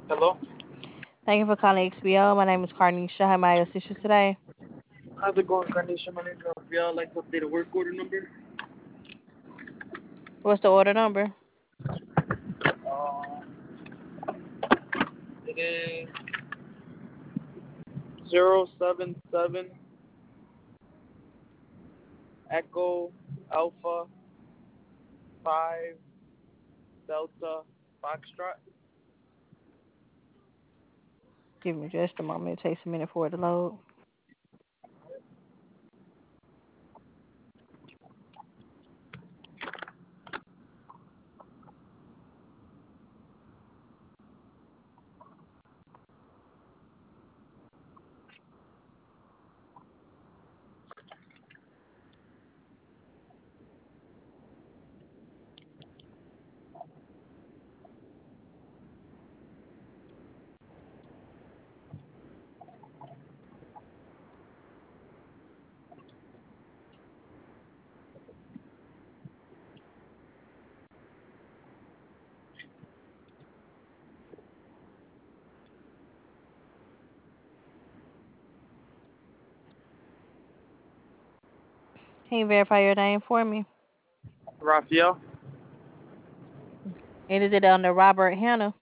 Hello? Thank you for calling XBO. My name is Carnisha. How may I assist you today? How's it going, Carnation? My name's Rafael. I'd like to update a work order number. What's the order number? Um, it is 077 Echo Alpha 5 Delta Foxtrot. Give me just a moment. It takes a minute for it to load. Can you verify your name for me? Rafael? And is it under Robert Hannah?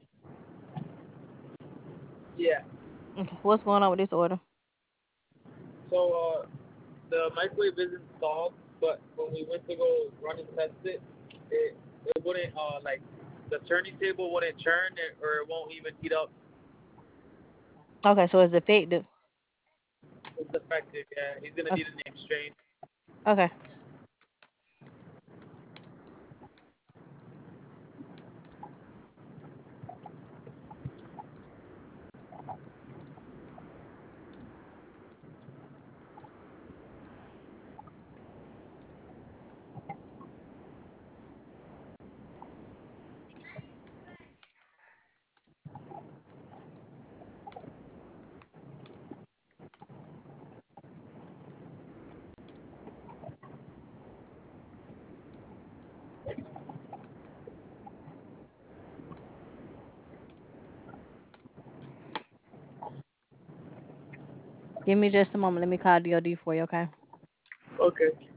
Yeah. Okay. What's going on with this order? So, the microwave is installed, but when we went to go run and test it, it wouldn't, the turning table wouldn't turn or it won't even heat up. Okay, so it's defective. It's defective, yeah. He's gonna Okay. need a name exchange. Okay. Give me just a moment. Let me call DOD for you, okay? Okay.